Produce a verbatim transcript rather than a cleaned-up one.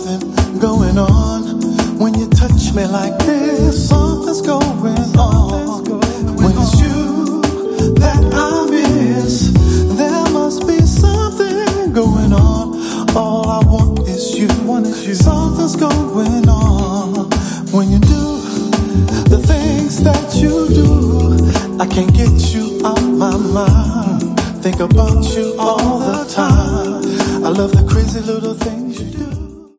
something going on. When you touch me like this, something's going on. When it's you that I miss, there must be something going on. All I want is you. Something's going on. When you do the things that you do, I can't get you out my mind. Think about you all the time. I love the crazy little things